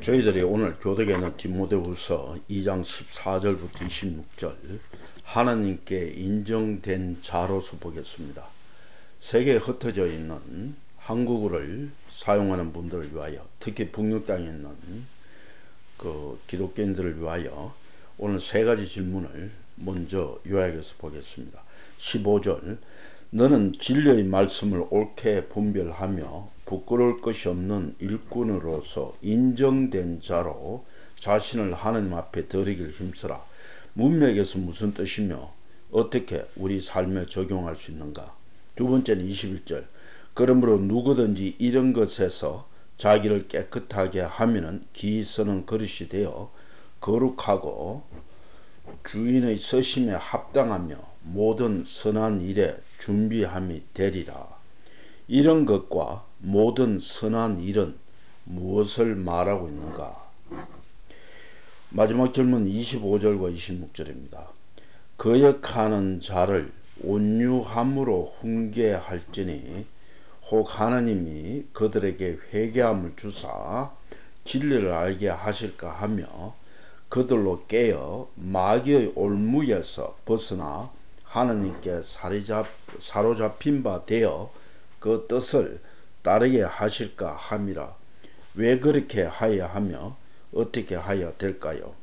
저희들이 오늘 교독에는 디모데후서 2장 14절부터 26절 하나님께 인정된 자로서 보겠습니다. 세계에 흩어져 있는 한국어를 사용하는 분들을 위하여, 특히 북녘 땅에 있는 기독교인들을 위하여 오늘 세 가지 질문을 먼저 요약해서 보겠습니다. 15절, 너는 진리의 말씀을 옳게 분별하며 부끄러울 것이 없는 일꾼으로서 인정된 자로 자신을 하나님 앞에 드리길 힘쓰라. 문맥에서 무슨 뜻이며 어떻게 우리 삶에 적용할 수 있는가? 두 번째는 21절, 그러므로 누구든지 이런 것에서 자기를 깨끗하게 하면은 기이 쓰는 그릇이 되어 거룩하고 주인의 서심에 합당하며 모든 선한 일에 준비함이 되리라. 이런 것과 모든 선한 일은 무엇을 말하고 있는가? 마지막 질문 25절과 26절입니다. 거역하는 자를 온유함으로 훈계할지니 혹 하나님이 그들에게 회개함을 주사 진리를 알게 하실까 하며 그들로 깨어 마귀의 올무에서 벗어나 하나님께 사로잡힌 바 되어 그 뜻을 따르게 하실까 함이라. 왜 그렇게 하여야 하며 어떻게 하여야 될까요?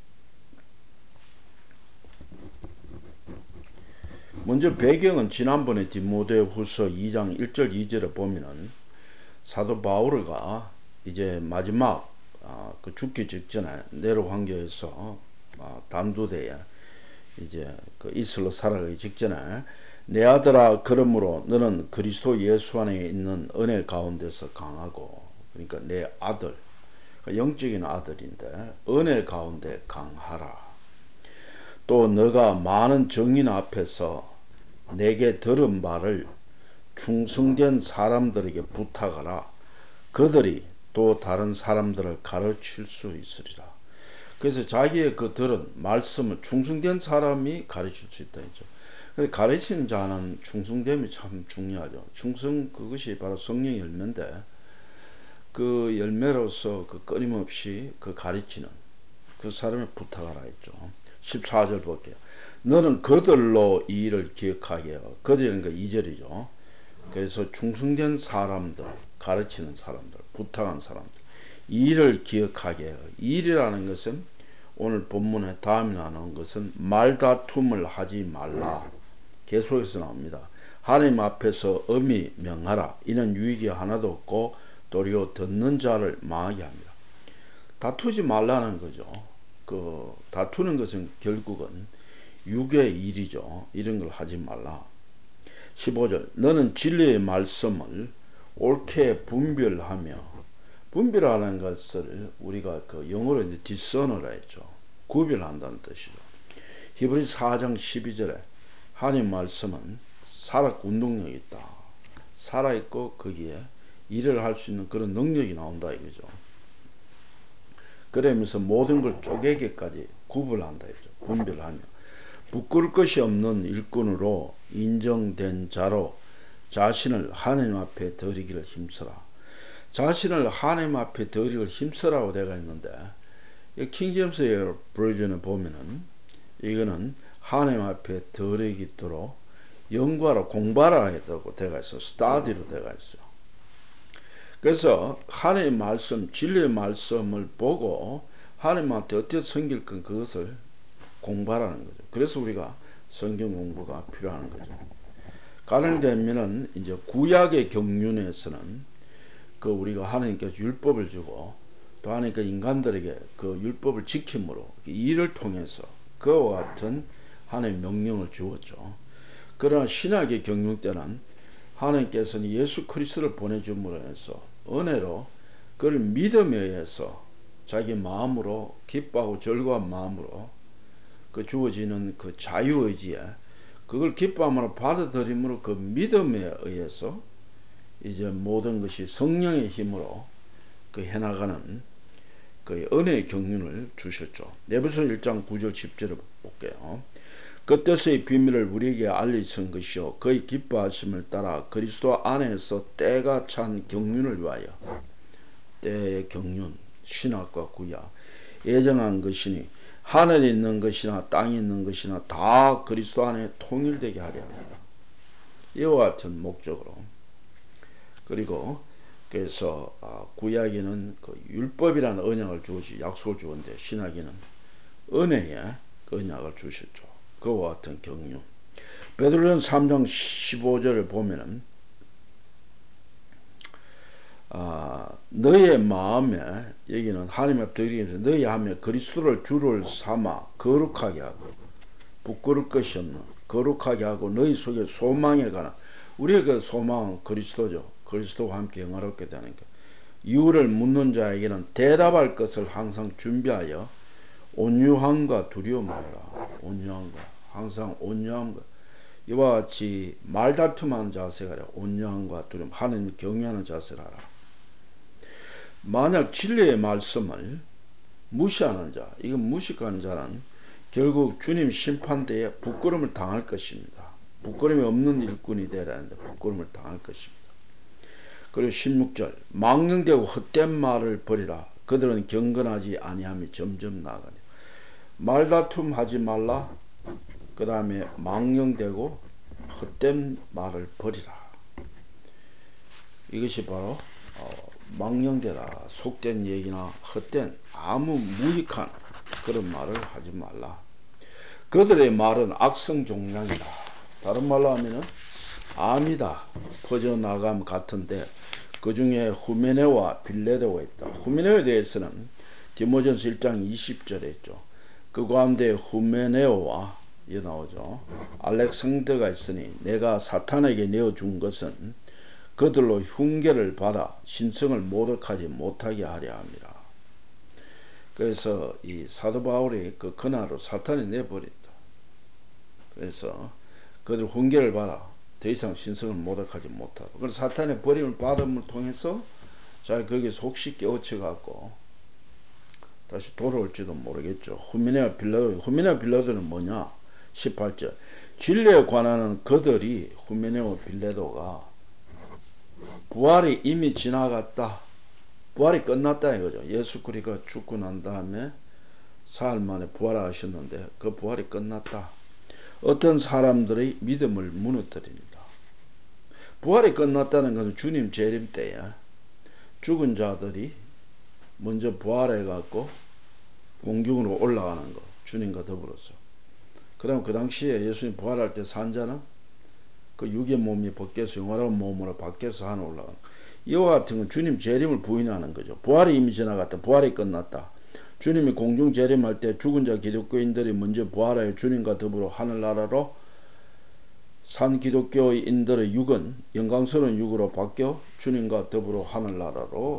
먼저 배경은 지난번에 디모데후서 2장 1절 2절에 보면은 사도 바울가 이제 마지막 죽기 직전에 네로 황제에서 단두대에 이제 이슬로 살아가기 직전에 내 아들아, 그러므로 너는 그리스도 예수 안에 있는 은혜 가운데서 강하고, 그러니까 내 아들, 영적인 아들인데 은혜 가운데 강하라. 또 너가 많은 정인 앞에서 내게 들은 바를 충성된 사람들에게 부탁하라. 그들이 또 다른 사람들을 가르칠 수 있으리라. 그래서 자기의 그 들은 말씀을 충성된 사람이 가르칠 수 있다 했죠. 가르치는 자는 충성됨이 참 중요하죠. 충성, 그것이 바로 성령의 열매인데 그 열매로서 끊임없이 가르치는 그 사람의 부탁하라 했죠. 14절 볼게요. 너는 그들로 이 일을 기억하게 하여. 그들은 2절이죠. 그래서 충성된 사람들, 가르치는 사람들, 부탁한 사람들, 이 일을 기억하게 해요. 이 일이라는 것은 오늘 본문에 다음에 나오는 것은 말다툼을 하지 말라. 계속해서 나옵니다. 하나님 앞에서 엄히 명하라. 이는 유익이 하나도 없고 도리어 듣는 자를 망하게 합니다. 다투지 말라는 거죠. 다투는 것은 결국은 육의 일이죠. 이런 걸 하지 말라. 15절, 너는 진리의 말씀을 옳게 분별하며, 분별하는 것을 우리가 영어로 이제 discern을 했죠. 구별한다는 뜻이죠. 히브리서 4장 12절에 하나님 말씀은 운동력이 있다. 살아있고 거기에 일을 할 수 있는 그런 능력이 나온다 이거죠. 그러면서 모든 걸 쪼개기까지 구분한다 했죠. 분별하며 부끄러울 것이 없는 일꾼으로 인정된 자로 자신을 하나님 앞에 드리기를 힘쓰라. 자신을 하나님 앞에 드리기를 힘쓰라고 되어 있는데, 킹제임스 버전에 보면은 이거는 하나님 앞에 드리기도록 연구하라, 공부하라 했다고 되어 있어. 스타디로 되어 있어요. 그래서 하나님의 말씀, 진리의 말씀을 보고 하나님한테 어떻게 섬길 건 그것을 공부하라는 거죠. 그래서 우리가 성경 공부가 필요한 거죠. 가능되면은 이제 구약의 경륜에서는 우리가 하나님께서 율법을 주고 또 하나님께서 인간들에게 그 율법을 지킴으로 일을 통해서 그와 같은 하나님의 명령을 주었죠. 그러나 신약의 경륜 때는 하나님께서는 예수 그리스도를 보내줌으로 해서 은혜로 그를 믿음에 의해서 자기 마음으로 기뻐하고 즐거운 마음으로 주어지는 자유의지에 그걸 기뻐함으로 받아들임으로 그 믿음에 의해서 이제 모든 것이 성령의 힘으로 해나가는 은혜의 경륜을 주셨죠. 에베소 1장 9절 10절을 볼게요. 그 뜻의 비밀을 우리에게 알리신 것이요 그의 기뻐하심을 따라 그리스도 안에서 때가 찬 경륜을 위하여. 때의 경륜, 신약과 구약 예정한 것이니 하늘에 있는 것이나 땅에 있는 것이나 다 그리스도 안에 통일되게 하려 합니다. 이와 같은 목적으로. 그리고 그래서 구약에는 그 율법이라는 언약을 주시 약속을 주었는데 신약에는 은혜의 그 언약을 주셨죠. 그와 같은 경륜. 베드로전서 3장 15절을 보면은 너의 마음에 여기는 하나님의 백성에서 너의 마음에 그리스도를 주를 삼아 거룩하게 하고 부끄러울 것이 없는 거룩하게 하고 너희 속에 소망에 관한 우리의 그 소망은 그리스도죠. 그리스도와 함께 영화롭게 되는 것. 이유를 묻는 자에게는 대답할 것을 항상 준비하여 온유함과 두려움을 해라. 온유함과 항상 온유함과 이와 같이 말다툼하는 자세가 아니라 온유함과 두려움 하나님을 경외하는 자세를 하라. 만약 진리의 말씀을 무시하는 자, 이건 무식하는 자는 결국 주님 심판대에 부끄러움을 당할 것입니다. 부끄러움이 없는 일꾼이 되라는데 부끄러움을 당할 것입니다. 그리고 16절 망령되고 헛된 말을 버리라. 그들은 경건하지 아니함이 점점 나아가니 말다툼 하지 말라. 그 다음에 망령되고 헛된 말을 버리라. 이것이 바로 망령되라, 속된 얘기나 헛된 아무 무익한 그런 말을 하지 말라. 그들의 말은 악성 종양이다. 다른 말로 하면은 암이다. 퍼져나감 같은데 그 중에 후메네와 빌레도가 있다. 후메네에 대해서는 디모전서 1장 20절에 있죠. 그 가운데 후메네오와 이 나오죠. 알렉산더가 있으니 내가 사탄에게 내어준 것은 그들로 흉계를 받아 신성을 모독하지 못하게 하려 함이라. 그래서 이 사도 바울이 그 그날로 사탄이 내버린다. 그래서 그들 훈계를 받아 더 이상 신성을 모독하지 못하고 그래서 사탄의 버림을 받음을 통해서 자 거기서 혹시 깨우쳐갖고 다시 돌아올지도 모르겠죠. 후미네와 빌라도는 뭐냐? 18절 진리에 관하는 그들이 후미네와 빌라도가 부활이 이미 지나갔다. 부활이 끝났다 이거죠. 예수 그리스도가 죽고 난 다음에 사흘 만에 부활하셨는데 그 부활이 끝났다. 어떤 사람들의 믿음을 무너뜨립니다. 부활이 끝났다는 것은 주님 재림 때에 죽은 자들이 먼저 부활해갖고 공중으로 올라가는 거. 주님과 더불어서. 그 다음 그 당시에 예수님 부활할 때 산 자는 그 육의 몸이 벗겨서 영원한 몸으로 바뀌어서 하늘 올라가는 거. 이와 같은 건 주님 재림을 부인하는 거죠. 부활이 이미 지나갔다. 부활이 끝났다. 주님이 공중 재림할 때 죽은 자 기독교인들이 먼저 부활하여 주님과 더불어 하늘나라로 산 기독교인들의 육은 영광스러운 육으로 바뀌어 주님과 더불어 하늘나라로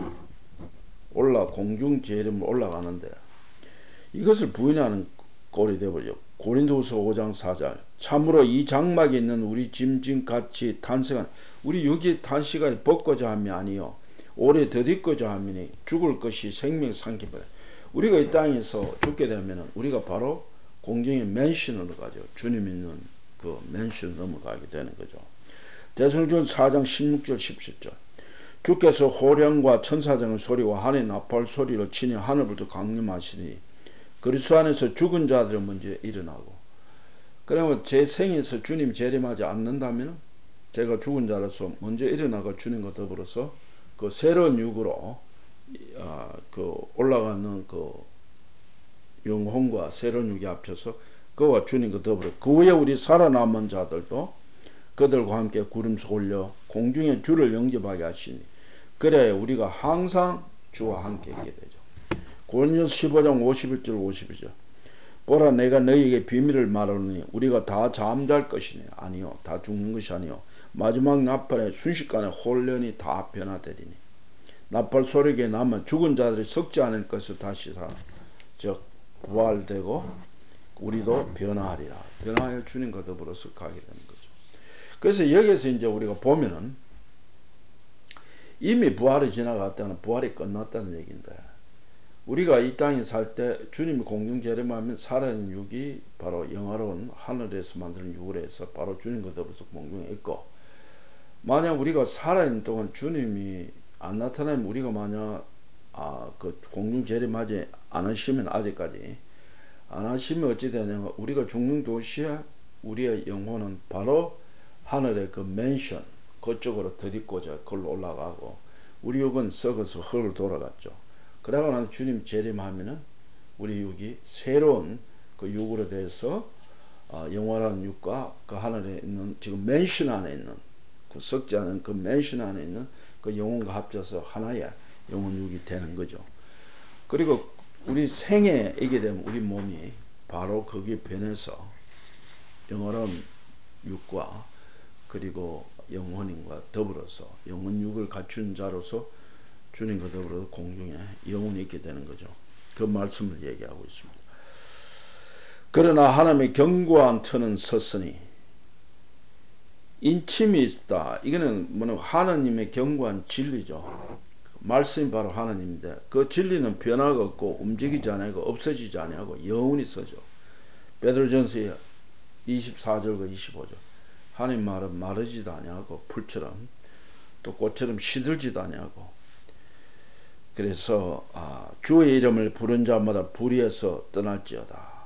공중 재림을 올라가는데 이것을 부인하는 꼴이 되어버려. 고린도후서 5장 4절 참으로 이 장막에 있는 우리 짐승같이 탄생한 우리 여기 탄식하여 벗고자 함이 아니요 오래 더디고자 함이니 죽을 것이 생명 삼키버려. 우리가 이 땅에서 죽게 되면 우리가 바로 공중의 맨션으로 가죠. 주님 있는 그 맨션을 넘어가게 되는 거죠. 대성전 4장 16절 17절 주께서 호령과 천사장의 소리와 하늘의 나팔 소리로 치니 하늘부터 강림하시니 그리스도 안에서 죽은 자들은 먼저 일어나고 그러면 제 생에서 주님 재림하지 않는다면 제가 죽은 자로서 먼저 일어나고 주님과 더불어서 그 새로운 육으로 그 올라가는 그 영혼과 새로운 육이 합쳐서 그와 주님과 더불어 그 후에 우리 살아남은 자들도 그들과 함께 구름서 올려 공중의 주를 영접하게 하시니 그래야 우리가 항상 주와 함께 있게 되죠. 고린도서 15장 51절 52절 보라 내가 너희에게 비밀을 말하노니 우리가 다 잠잘 것이니 아니요 다 죽는 것이 아니요 마지막 나팔에 순식간에 홀련히 다 변화되리니 나팔 소리에 남아 죽은 자들이 썩지 않을 것을 다시 살아 즉 부활되고 우리도 변화하리라. 변화하여 주님과 더불어서 가게 되는 거죠. 그래서 여기서 이제 우리가 보면은 이미 부활이 지나갔다는 부활이 끝났다는 얘기인데 우리가 이 땅에 살 때 주님이 공중 재림하면 살아있는 육이 바로 영화로운 하늘에서 만드는 육으로 해서 바로 주님과 더불어서 공중에 있고 만약 우리가 살아있는 동안 주님이 안 나타나면 우리가 만약 그 공중 재림하지 않으시면 아직까지 안 하시면 어찌 되냐면 우리가 죽는 도시에 우리의 영혼은 바로 하늘의 그 맨션 그쪽으로 들이고자 그걸로 올라가고 우리 육은 썩어서 흙으로 돌아갔죠. 그러고 나서 주님 재림하면은 우리 육이 새로운 그 육으로 돼서 영원한 육과 그 하늘에 있는 지금 맨션 안에 있는 그 썩지 않은 그 맨션 안에 있는 그 영혼과 합쳐서 하나의 영혼 육이 되는 거죠. 그리고 우리 생에 이게 되면 우리 몸이 바로 거기에 변해서 영원한 육과 그리고 영혼인과 더불어서 영혼 육을 갖춘 자로서 주님과 더불어서 공중에 영혼이 있게 되는 거죠. 그 말씀을 얘기하고 있습니다. 그러나 하나님의 견고한 터는 섰으니 인침이 있다. 이거는 뭐냐 하나님의 견고한 진리죠. 말씀이 바로 하나님인데 그 진리는 변화가 없고 움직이지 않고 없어지지 않고 영원히 서죠. 베드로전서 24절과 25절 하나님 말은 마르지도 아니하고 풀처럼 또 꽃처럼 시들지도 아니하고 그래서 주의 이름을 부른 자마다 불의에서 떠날지어다.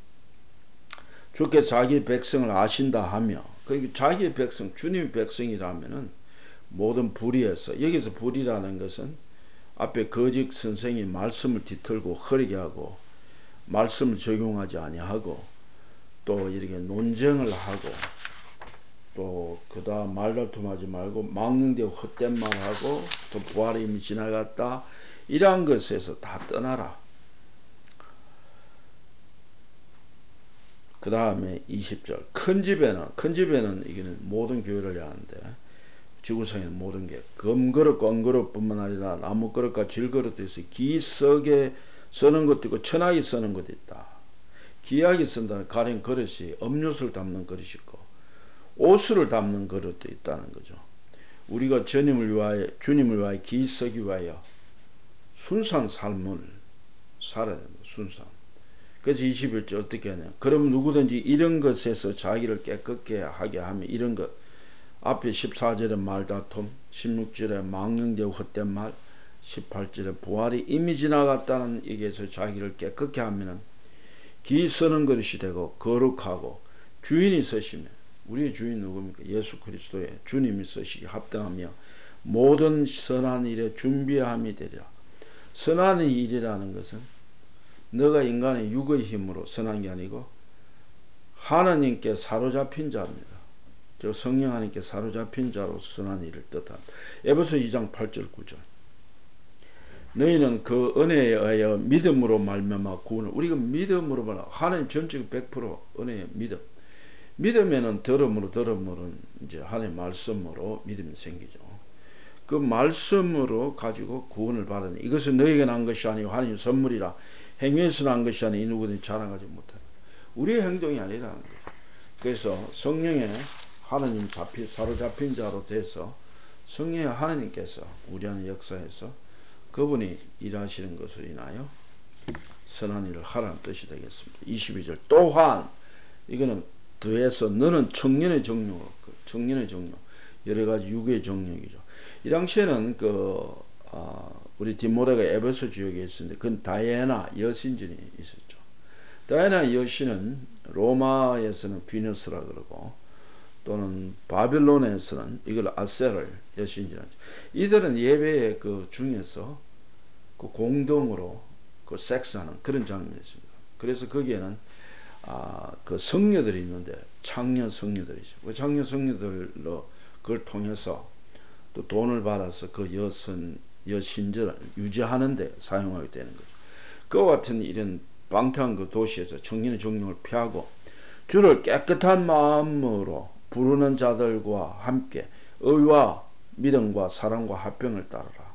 주께서 자기 백성을 아신다 하며 그 자기의 백성 주님의 백성이라면은 모든 불의에서 여기서 불의라는 것은 앞에 거짓 선생이 말씀을 뒤틀고 흐리게 하고 말씀을 적용하지 아니하고 또 이렇게 논쟁을 하고 또 그다음 말다툼하지 말고 망령되고 헛된 말하고 또 부활이 이미 지나갔다 이러한 것에서 다 떠나라. 그 다음에 20절 큰 집에는 이게는 모든 교회를 하는데 지구상에는 모든 게 금그릇 은그릇뿐만 아니라 나무그릇과 질그릇도 있어 기석에 쓰는 것도 있고 천하게 쓰는 것도 있다. 기하게 쓴다는 가령 그릇이 음료수를 담는 그릇이 있고 옷을 담는 그릇도 있다는 거죠. 우리가 주님을 위하여 기석이 위하여 순수한 삶을 살아야 됩니다. 순수한. 그래서 21절 어떻게 하냐. 그럼 누구든지 이런 것에서 자기를 깨끗게 하게 하면 이런 것 앞에 14절에 말다툼 16절에 망령되고 헛된 말 18절에 부활이 이미 지나갔다는 얘기에서 자기를 깨끗게 하면은 기 쓰는 그릇이 되고 거룩하고 주인이 쓰시면 우리의 주인 누굽니까? 예수 그리스도의 주님이 쓰시기 합당하며 모든 선한 일에 준비함이 되리라. 선한 일이라는 것은 너가 인간의 육의 힘으로 선한 게 아니고 하나님께 사로잡힌 자입니다. 저 성령 하나님께 사로잡힌 자로 선한 일을 뜻합니다. 에베소 2장 8절 9절 너희는 그 은혜에 의하여 믿음으로 말미암아 구원을 우리가 믿음으로 말하면 하나님 전적 100% 은혜의 믿음에는 들음으로는 이제 하나님의 말씀으로 믿음이 생기죠. 그 말씀으로 가지고 구원을 받으니 이것은 너희에게 난 것이 아니고 하나님 선물이라 행위에서 난 것이 아니고 이 누구든지 자랑하지 못하는 우리의 행동이 아니라는 거죠. 그래서 성령에 하나님 사로잡힌 자로 돼서 성령의 하나님께서 우리 안에 역사해서 그분이 일하시는 것을 인하여 선한 일을 하라는 뜻이 되겠습니다. 22절 또한 이거는 더해서 너는 청년의 정욕 여러 가지 육의 정욕이죠. 이 당시에는 우리 디모데가 에베소 지역에 있었는데 그건 다이애나 여신전이 있었죠. 다이애나 여신은 로마에서는 비너스라 그러고 또는 바빌론에서는 이걸 아세를 여신이라죠. 이들은 예배의 그 중에서 그 공동으로 그 섹스하는 그런 장면이 있습니다. 그래서 거기에는 그 성녀들이 있는데 창녀 성녀들이죠. 그 창녀 성녀들로 그걸 통해서 또 돈을 받아서 그 여신전을 유지하는데 사용하게 되는 거죠. 그와 같은 이런 방탕한 그 도시에서 청년의 정욕을 피하고 주를 깨끗한 마음으로 부르는 자들과 함께 의와 믿음과 사랑과 화평을 따르라.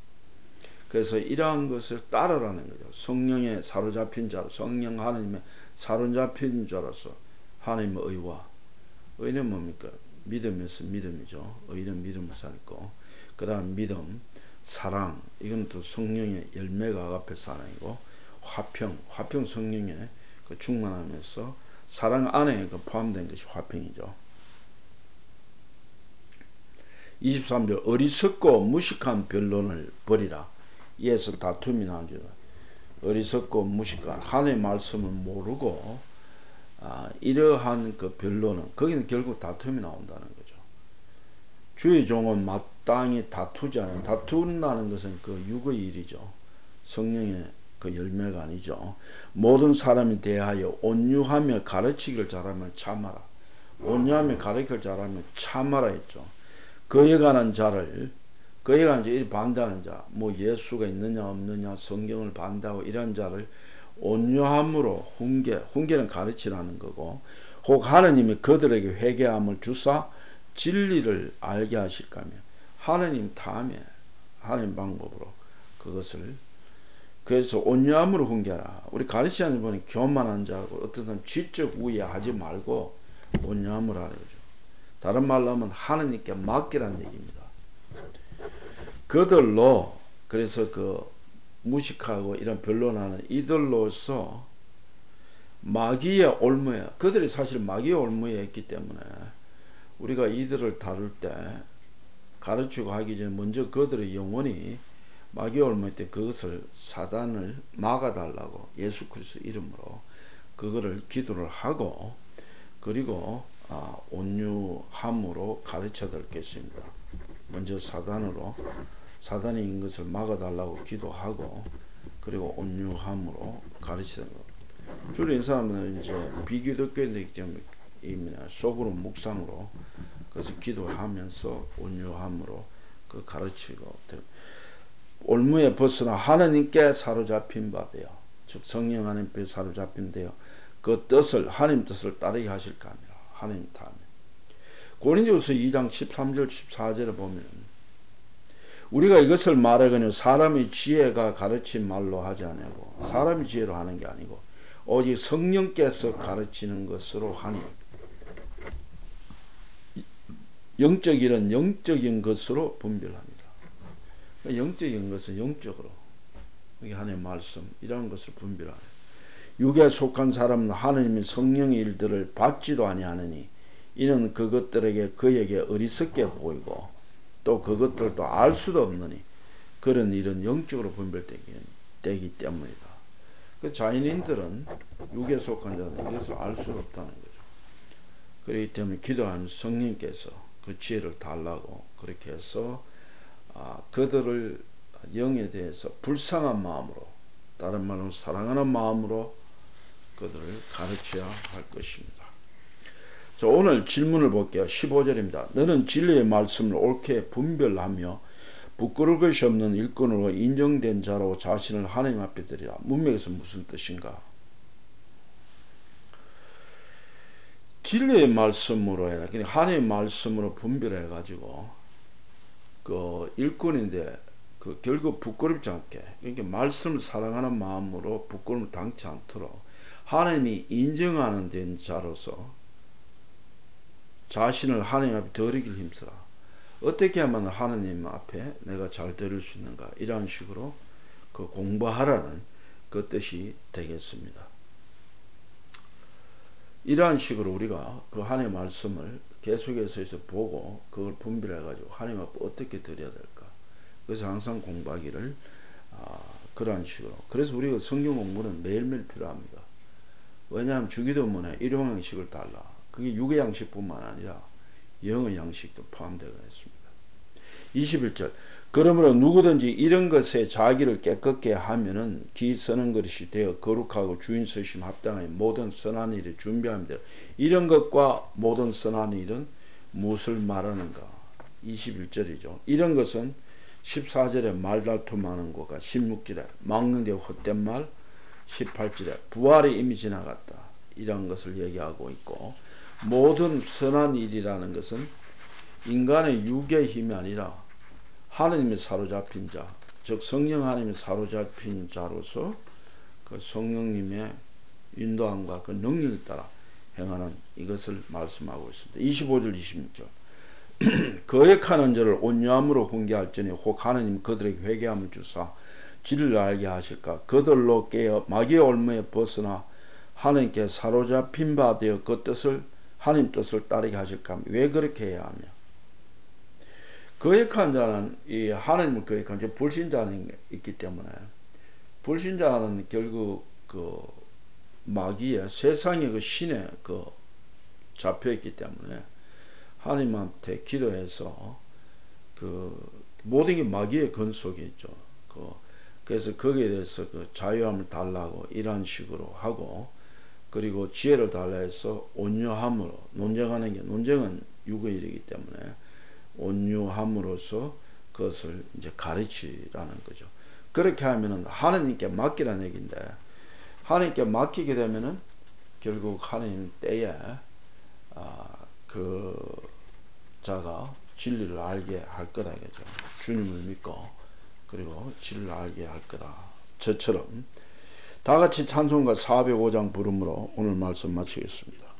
그래서 이러한 것을 따르라는 거죠. 성령에 사로잡힌 자로 성령 하나님의 사로잡힌 자로서 하나님의 의는 뭡니까? 믿음에서 믿음이죠. 의는 믿음을 살고 그 다음 믿음 사랑 이건 또 성령의 열매가 앞에 사랑이고 화평 성령의 그 충만하면서 사랑 안에 그 포함된 것이 화평이죠. 23절 어리석고 무식한 변론을 버리라. 이에서 다툼이 나죠. 어리석고 무식한 하나님의 말씀을 모르고 이러한 그 변론은 거기는 결국 다툼이 나온다는 거죠. 주의 종은 마땅히 다투잖아요. 다툰다는 것은 그 육의 일이죠. 성령의 그 열매가 아니죠. 모든 사람에 대하여 온유하며 가르치기를 잘하면 참아라. 온유하며 가르치기를 잘하면 참아라 했죠. 그에 관한 자를 그에 관한 자, 반대하는 자, 뭐 예수가 있느냐 없느냐, 성경을 반대하고 이런 자를 온유함으로 훈계는 가르치라는 거고, 혹 하느님이 그들에게 회개함을 주사 진리를 알게 하실까며, 하느님 다음에 하느님 방법으로 그것을, 그래서 온유함으로 훈계하라. 우리 가르치는 분이 교만한 자고 어떤 사람 지적 우위하지 말고 온유함으로 하는 거죠. 다른 말로 하면 하느님께 맡기라는 얘기입니다. 그들로, 그래서 그 무식하고 이런 변론하는 이들로서 마귀의 올무에, 그들이 사실 마귀의 올무에 있기 때문에 우리가 이들을 다룰 때 가르치고 하기 전에 먼저 그들의 영혼이 마귀의 올무에 때 그것을 사단을 막아달라고 예수 그리스도 이름으로 그거를 기도를 하고, 그리고 온유함으로 가르쳐야 될 것입니다. 먼저 사단이 인 것을 막아달라고 기도하고, 그리고 온유함으로 가르치는 것. 주로 이 사람은 이제 비기독교인이기 때문에 속으로 묵상으로 그래서 기도하면서 온유함으로 그 가르치고, 올무에 벗어나 하나님께 사로잡힌 바 되어, 즉 성령 하나님께 사로잡힌 되어 그 뜻을, 하나님 뜻을 따르게 하실까 합니다. 하나님 다음에 고린도후서 2장 13절 14절에 보면, 우리가 이것을 말하거늘 사람의 지혜가 가르친 말로 하지 아니하고, 사람의 지혜로 하는 게 아니고 오직 성령께서 가르치는 것으로 하니, 영적 일은 영적인 것으로 분별합니다. 영적인 것은 영적으로, 여기 하나님의 말씀 이런 것을 분별하는, 육에 속한 사람은 하나님의 성령의 일들을 받지도 아니하느니 이는 그것들에게 그에게 어리석게 보이고 또 그것들도 알 수도 없느니 그런 일은 영적으로 분별되기 때문이다. 그 자연인들은 육에 속한 자는 이것을 알 수 없다는 거죠. 그렇기 때문에 기도하면서 성령께서 그 지혜를 달라고 그렇게 해서 그들을 영에 대해서 불쌍한 마음으로, 다른 말로 사랑하는 마음으로 그들을 가르쳐야 할 것입니다. 자, 오늘 질문을 볼게요. 15절입니다. 너는 진리의 말씀을 옳게 분별하며 부끄러울 것이 없는 일꾼으로 인정된 자로 자신을 하나님 앞에 드리라. 문맥에서 무슨 뜻인가? 진리의 말씀으로 해라. 그러니까 하나님의 말씀으로 분별해 가지고 그 일꾼인데 그 결국 부끄럽지 않게, 그러니까 말씀을 사랑하는 마음으로 부끄러움을 당치 않도록 하나님이 인정하는 된 자로서 자신을 하나님 앞에 드리길 힘쓰라. 어떻게 하면 하나님 앞에 내가 잘 드릴 수 있는가? 이런 식으로 그 공부하라는 그 뜻이 되겠습니다. 이러한 식으로 우리가 그 하나님의 말씀을 계속해서 보고 그걸 분별해가지고 하나님 앞에 어떻게 드려야 될까? 그래서 항상 공부하기를 그러한 식으로. 그래서 우리가 성경 공부는 매일매일 필요합니다. 왜냐하면 주기도문에 일용 양식을 달라. 그게 육의 양식뿐만 아니라 영의 양식도 포함되어 있습니다. 21절. 그러므로 누구든지 이런 것에 자기를 깨끗게 하면은 기 쓰는 것이 되어 거룩하고 주인 쓰심 합당하여 모든 선한 일을 준비합니다. 이런 것과 모든 선한 일은 무엇을 말하는가? 21절이죠. 이런 것은 14절에 말다툼하는 것과 16절에 막는 데 헛된 말, 18절에 부활이 이미 지나갔다. 이런 것을 얘기하고 있고, 모든 선한 일이라는 것은 인간의 육의 힘이 아니라 하느님이 사로잡힌 자, 즉 성령 하나님이 사로잡힌 자로서 그 성령님의 인도함과 그 능력에 따라 행하는 이것을 말씀하고 있습니다. 25절 26절. 거역하는 자를 온유함으로 훈계할지니 혹 하느님 그들에게 회개함을 주사 진리를 알게 하실까? 그들로 깨어 마귀의 올무에 벗어나 하느님께 사로잡힌 바 되어 그 뜻을, 하느님 뜻을 따르게 하실까? 왜 그렇게 해야 하며? 거역한 자는 이 하나님을 거역한 자 불신자는 있기 때문에 불신자는 결국 그 마귀의 세상의 그 신에 그 잡혀 있기 때문에 하나님한테 기도해서 그 모든 게 마귀의 근속에 있죠. 그래서 거기에 대해서 그 자유함을 달라고 이런 식으로 하고 그리고 지혜를 달라 해서 온유함으로 논쟁하는 게 논쟁은 육의 일이기 때문에 온유함으로써 그것을 이제 가르치라는 거죠. 그렇게 하면은 하나님께 맡기라는 얘기인데 하나님께 맡기게 되면은 결국 하나님 때에 그 자가 진리를 알게 할 거다 이거죠. 주님을 믿고 그리고 진리를 알게 할 거다. 저처럼 다 같이 찬송가 405장 부름으로 오늘 말씀 마치겠습니다.